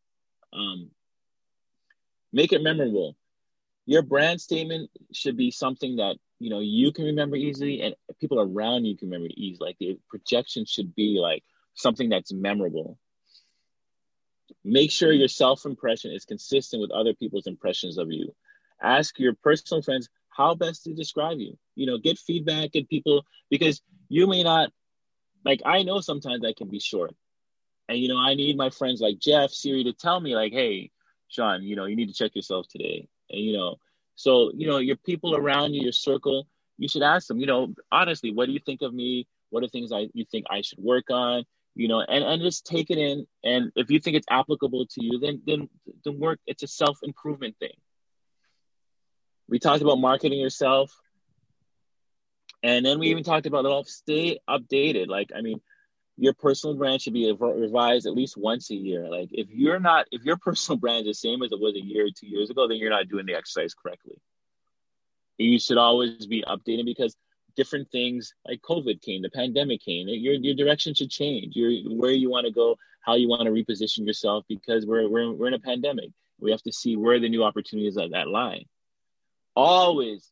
Make it memorable. Your brand statement should be something that, you know, you can remember easily and people around you can remember easily. Like the projection should be like something that's memorable. Make sure your self-impression is consistent with other people's impressions of you. Ask your personal friends how best to describe you. You know, get feedback, get people, because you may not, like, I know sometimes I can be short. And, you know, I need my friends like Jeff, Siri to tell me like, hey, Sean, you know, you need to check yourself today. And, you know, so, you know, your people around you, your circle, you should ask them, you know, honestly, what do you think of me? What are things you think I should work on? and just take it in. And if you think it's applicable to you, then work. It's a self-improvement thing. We talked about marketing yourself. And then we even talked about stay updated. Like, I mean, your personal brand should be revised at least once a year. Like, if your personal brand is the same as it was a year or 2 years ago, then you're not doing the exercise correctly. You should always be updating, because different things like COVID came, the pandemic came, your direction should change. Where you want to go, how you want to reposition yourself, because we're in a pandemic. We have to see where the new opportunities that lie. Always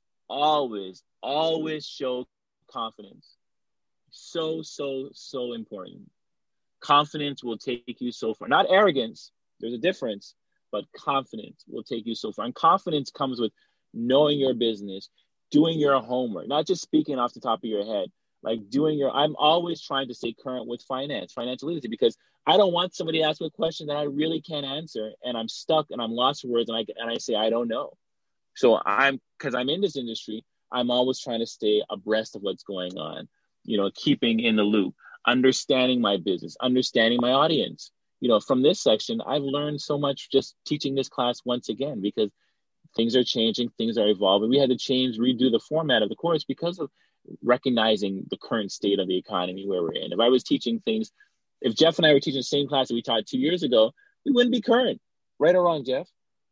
show confidence. So important. Confidence will take you so far. Not arrogance, there's a difference, but confidence will take you so far. And confidence comes with knowing your business, doing your homework, not just speaking off the top of your head, like I'm always trying to stay current with financial literacy, because I don't want somebody to ask me a question that I really can't answer, and I'm stuck and I'm lost for words, and I say, I don't know. So because I'm in this industry, I'm always trying to stay abreast of what's going on, keeping in the loop, understanding my business, understanding my audience. From this section, I've learned so much just teaching this class once again, because things are changing, things are evolving. We had to redo the format of the course because of recognizing the current state of the economy where we're in. If Jeff and I were teaching the same class that we taught 2 years ago, we wouldn't be current. Right or wrong, Jeff?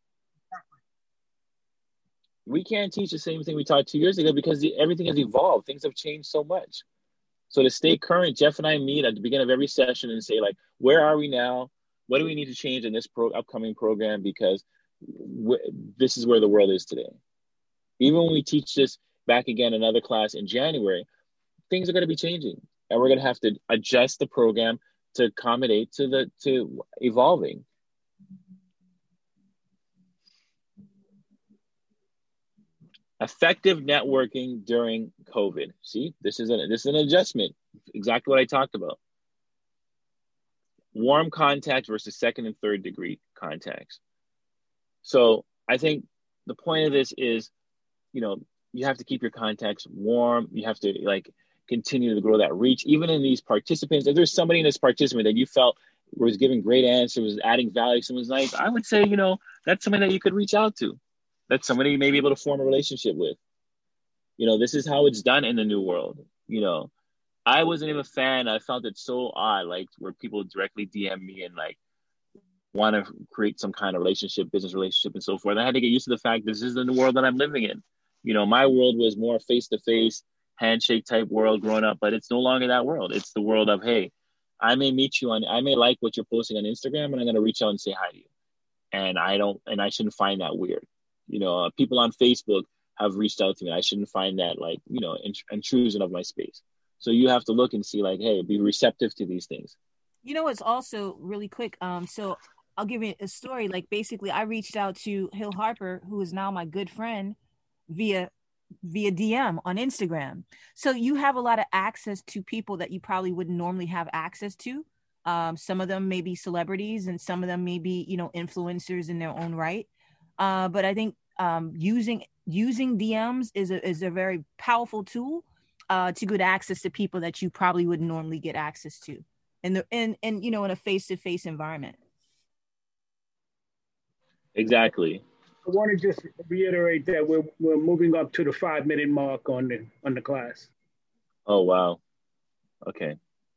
We can't teach the same thing we taught 2 years ago because everything has evolved. Things have changed so much. So to stay current, Jeff and I meet at the beginning of every session and say, like, where are we now? What do we need to change in this upcoming program? Because this is where the world is today. Even when we teach this back again, another class in January, things are going to be changing, and we're going to have to adjust the program to accommodate to evolving. Effective networking during COVID. See, this is an adjustment. Exactly what I talked about. Warm contacts versus second and third degree contacts. So I think the point of this is, you have to keep your contacts warm. You have to continue to grow that reach. Even in these participants, if there's somebody in this participant that you felt was giving great answers, was adding value, someone's nice, I would say, that's somebody that you could reach out to. That's somebody you may be able to form a relationship with. This is how it's done in the new world. I wasn't even a fan. I felt it so odd, where people directly DM me and want to create some kind of relationship, business relationship, and so forth. I had to get used to the fact this is the new world that I'm living in. My world was more face-to-face, handshake type world growing up, but it's no longer that world. It's the world of, hey, I may meet you I may like what you're posting on Instagram, and I'm going to reach out and say hi to you. And I shouldn't find that weird. People on Facebook have reached out to me. I shouldn't find that intrusion of my space. So you have to look and see hey, be receptive to these things. It's also really quick. So I'll give you a story. Basically, I reached out to Hill Harper, who is now my good friend, via DM on Instagram. So you have a lot of access to people that you probably wouldn't normally have access to. Some of them may be celebrities, and some of them may be, influencers in their own right. But I think using DMs is a very powerful tool to get access to people that you probably wouldn't normally get access to in a face-to-face environment. Exactly. I want to just reiterate that we're moving up to the 5-minute mark on the class. Oh wow. Okay.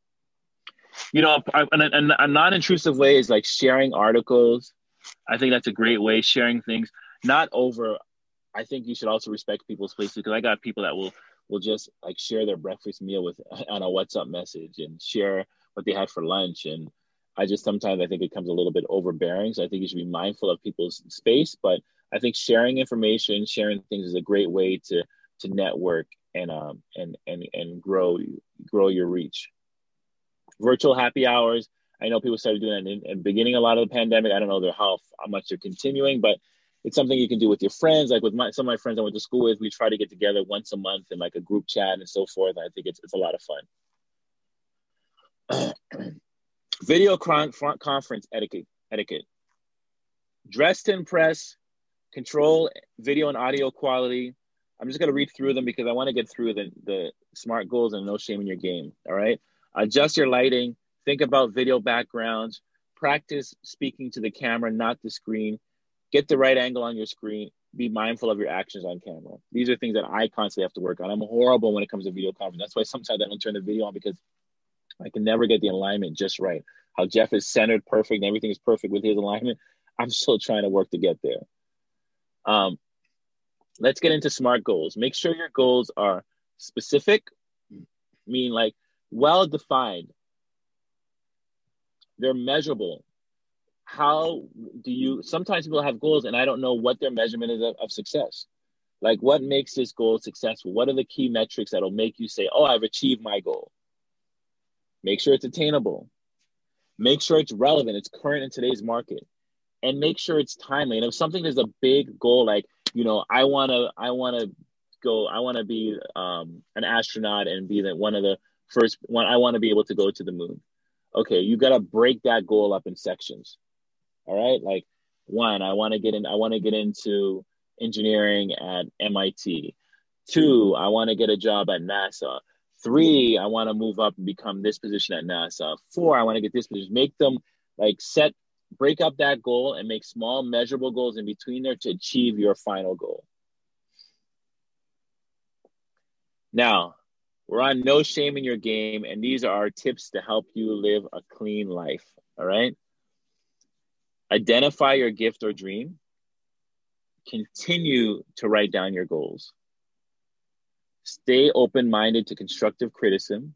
A non-intrusive way is sharing articles. I think that's a great way, sharing things. Not over, I think you should also respect people's places, because I got people that will just share their breakfast meal on a WhatsApp message and share what they had for lunch. And sometimes I think it comes a little bit overbearing. So I think you should be mindful of people's space, but I think sharing information, sharing things is a great way to network and grow your reach. Virtual happy hours. I know people started doing that in the beginning, a lot of the pandemic. I don't know how much they're continuing, but it's something you can do with your friends. With some of my friends I went to school with, we try to get together once a month in a group chat and so forth. I think it's a lot of fun. Video conference etiquette. Dress to impress, control video and audio quality. I'm just going to read through them because I want to get through the SMART goals and no shame in your game. All right. Adjust your lighting, Think about video backgrounds. Practice speaking to the camera, not the screen. Get the right angle on your screen. Be mindful of your actions on camera. These are things that I constantly have to work on. I'm horrible when it comes to video conference. That's why sometimes I don't turn the video on, because I can never get the alignment just right. How Jeff is centered perfect and everything is perfect with his alignment. I'm still trying to work to get there. Let's get into SMART goals. Make sure your goals are specific, meaning like well-defined. They're measurable. Sometimes people have goals and I don't know what their measurement is of success. Like, what makes this goal successful? What are the key metrics that'll make you say, oh, I've achieved my goal? Make sure it's attainable. Make sure it's relevant. It's current in today's market. And make sure it's timely. And if something is a big goal, like, I want to be an astronaut and be one of the first one. I want to be able to go to the moon. Okay, you got to break that goal up in sections. All right, like 1, I want to get into engineering at MIT. 2, I want to get a job at NASA. 3, I want to move up and become this position at NASA. 4, I want to get this position. Make them break up that goal and make small measurable goals in between there to achieve your final goal. Now, we're on No Shame in Your Game, and these are our tips to help you live a clean life. All right. Identify your gift or dream. Continue to write down your goals. Stay open-minded to constructive criticism.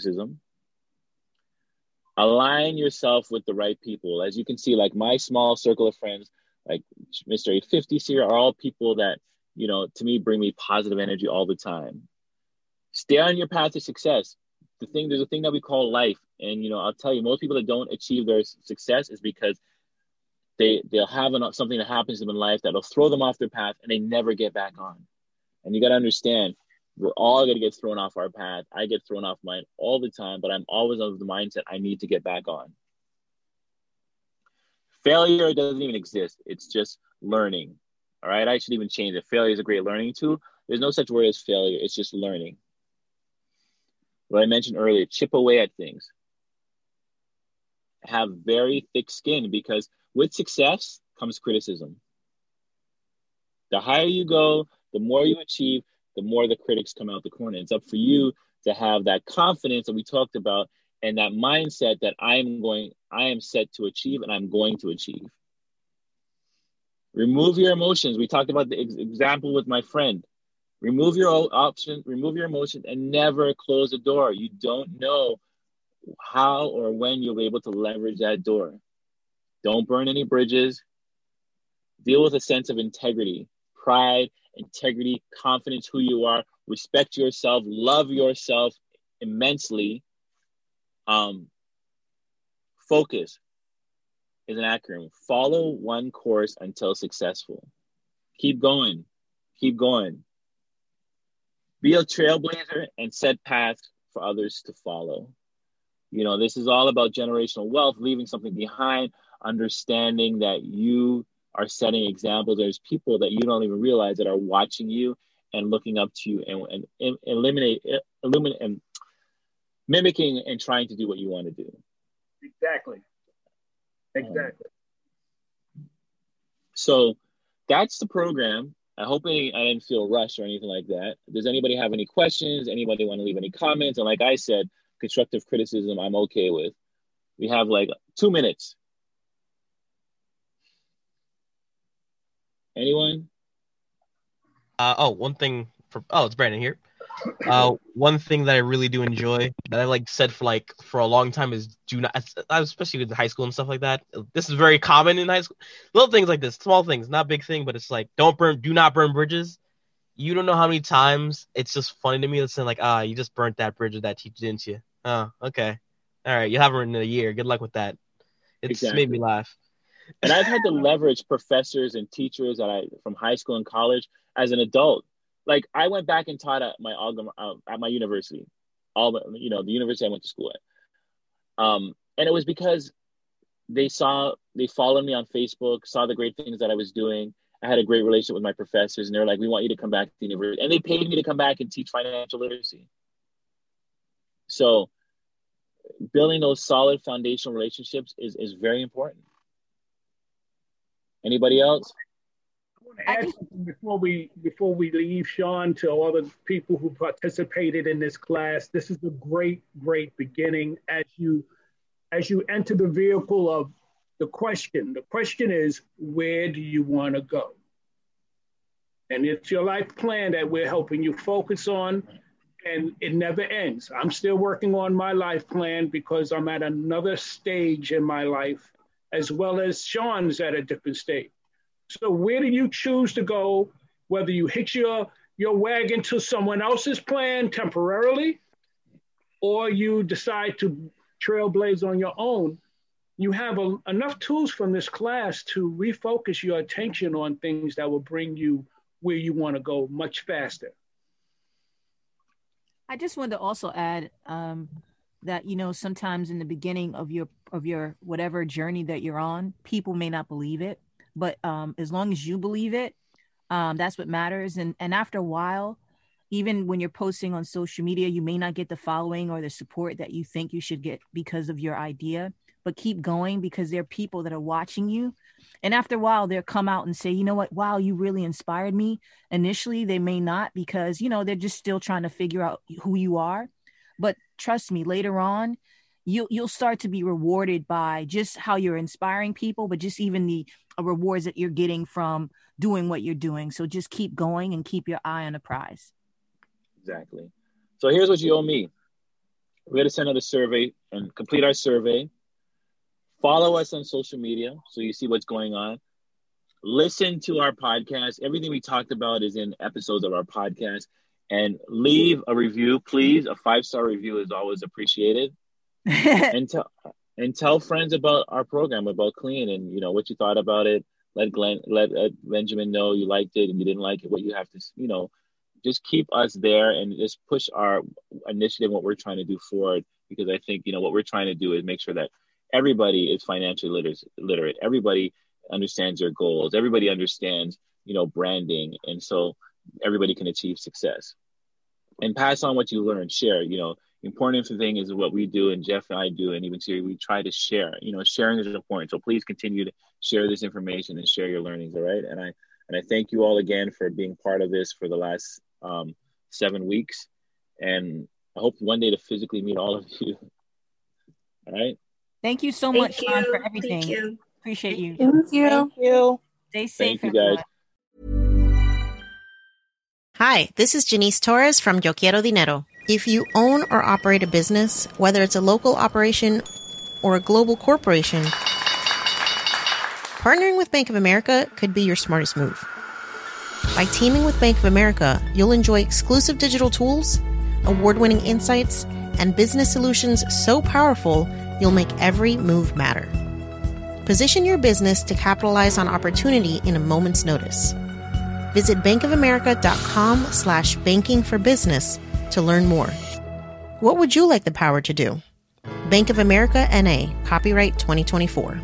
Align yourself with the right people. As you can see, like my small circle of friends, like Mr. 850 here, are all people that, to me, bring me positive energy all the time. Stay on your path to success. There's a thing that we call life. And, I'll tell you, most people that don't achieve their success is because they'll have something that happens to them in life that'll throw them off their path and they never get back on. And you got to understand, we're all going to get thrown off our path. I get thrown off mine all the time, but I'm always of the mindset I need to get back on. Failure doesn't even exist. It's just learning. All right. I should even change it. Failure is a great learning tool. There's no such word as failure. It's just learning. What I mentioned earlier, chip away at things. Have very thick skin, because with success comes criticism. The higher you go, the more you achieve, the more the critics come out the corner. It's up for you to have that confidence that we talked about and that mindset that I am set to achieve and I'm going to achieve. Remove your emotions. We talked about the example with my friend. Remove your options, remove your emotions, and never close the door. You don't know how or when you'll be able to leverage that door. Don't burn any bridges. Deal with a sense of integrity, pride, integrity, confidence, who you are, respect yourself, love yourself immensely. Focus is an acronym. Follow one course until successful. Keep going. Keep going. Be a trailblazer and set paths for others to follow. This is all about generational wealth, leaving something behind, understanding that you are setting examples. There's people that you don't even realize that are watching you and looking up to you and eliminate and mimicking and trying to do what you want to do. Exactly. So that's the program. I hope I didn't feel rushed or anything like that. Does anybody have any questions? Anybody want to leave any comments? And like I said, constructive criticism, I'm okay with. We have 2 minutes. Anyone? One thing it's Brandon here. One thing that I really do enjoy that I said for a long time is do not, especially with high school and stuff like that. This is very common in high school. Little things like this, small things, not big thing, but it's do not burn bridges. You don't know how many times it's just funny to me listening you just burnt that bridge with that teacher, didn't you? Oh, okay. All right. You haven't in a year. Good luck with that. It's made me laugh. And I've had to leverage professors and teachers from high school and college as an adult. I went back and taught at my university, the university I went to school at. And it was because they followed me on Facebook, saw the great things that I was doing. I had a great relationship with my professors, and they were like, we want you to come back to the university. And they paid me to come back and teach financial literacy. So building those solid foundational relationships is very important. Anybody else? I want to add something before we leave, Sean, to all the people who participated in this class. This is a great beginning as you enter the vehicle of the question. The question is, where do you want to go? And it's your life plan that we're helping you focus on, and it never ends. I'm still working on my life plan because I'm at another stage in my life, as well as Sean's at a different stage. So where do you choose to go, whether you hitch your wagon to someone else's plan temporarily, or you decide to trailblaze on your own? You have enough tools from this class to refocus your attention on things that will bring you where you want to go much faster. I just wanted to also add that, you know, sometimes in the beginning of your whatever journey that you're on, people may not believe it, but as long as you believe it, that's what matters. And after a while, even when you're posting on social media, you may not get the following or the support that you think you should get because of your idea, but keep going because there are people that are watching you. And after a while, they'll come out and say, you know what, wow, you really inspired me. Initially, they may not because, you know, they're just still trying to figure out who you are. But trust me, later on, you'll start to be rewarded by just how you're inspiring people, but just even the rewards that you're getting from doing what you're doing. So just keep going and keep your eye on the prize. Exactly. So here's what you owe me. We're going to send out a survey and complete our survey. Follow us on social media so you see what's going on. Listen to our podcast. Everything we talked about is in episodes of our podcast. And leave a review, please. A 5-star review is always appreciated. and tell friends about our program, about Clean, and you know what you thought about it. Let Benjamin know you liked it and you didn't like it. What you have to, you know, just keep us there and just push our initiative, what we're trying to do forward. Because I think, you know, what we're trying to do is make sure that everybody is financially literate. Everybody understands their goals. Everybody understands, you know, branding. And so everybody can achieve success. And pass on what you learn, share. You know, important thing is what we do, and Jeff and I do, and even Siri, we try to share. You know, sharing is important. So please continue to share this information and share your learnings, all right? And I thank you all again for being part of this for the last 7 weeks. And I hope one day to physically meet all of you. All right? Thank you so much, Sean, for everything. Thank you. Appreciate you. Thank you. Thank you. Stay safe. Thank you, guys. Hi, this is Janice Torres from Yo Quiero Dinero. If you own or operate a business, whether it's a local operation or a global corporation, partnering with Bank of America could be your smartest move. By teaming with Bank of America, you'll enjoy exclusive digital tools, award-winning insights, and business solutions so powerful, you'll make every move matter. Position your business to capitalize on opportunity in a moment's notice. Visit bankofamerica.com/banking for business to learn more. What would you like the power to do? Bank of America NA, copyright 2024.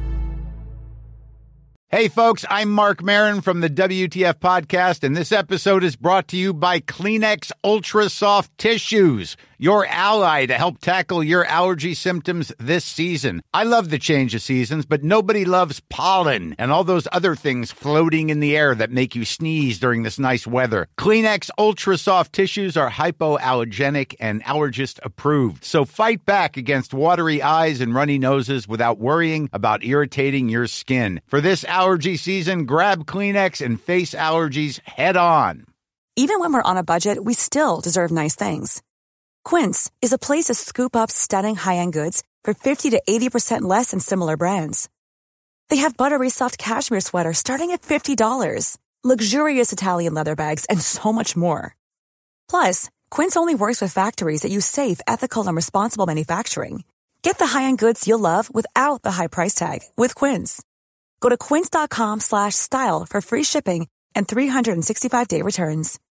Hey folks, I'm Mark Maron from the WTF podcast, and this episode is brought to you by Kleenex Ultra Soft Tissues, your ally to help tackle your allergy symptoms this season. I love the change of seasons, but nobody loves pollen and all those other things floating in the air that make you sneeze during this nice weather. Kleenex Ultra Soft Tissues are hypoallergenic and allergist approved, so fight back against watery eyes and runny noses without worrying about irritating your skin. For this allergy season, grab Kleenex and face allergies head on. Even when we're on a budget, we still deserve nice things. Quince is a place to scoop up stunning high-end goods for 50 to 80% less than similar brands. They have buttery soft cashmere sweaters starting at $50, luxurious Italian leather bags, and so much more. Plus, Quince only works with factories that use safe, ethical, and responsible manufacturing. Get the high-end goods you'll love without the high price tag with Quince. Go to quince.com/style for free shipping and 365-day returns.